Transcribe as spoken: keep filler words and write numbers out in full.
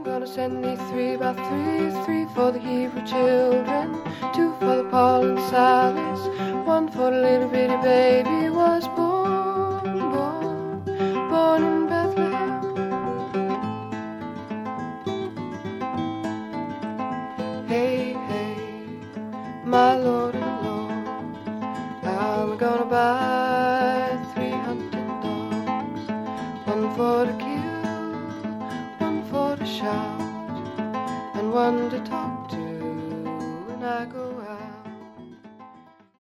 gonna send thee three by three, three for the Hebrew children, two for the Paul and Silas, one for the little bitty baby was born, born, born in Bethlehem. Hey, hey, my Lord and Lord, I'm gonna buy three hunting dogs, one for the kill, one for to shout, and one to talk to when I go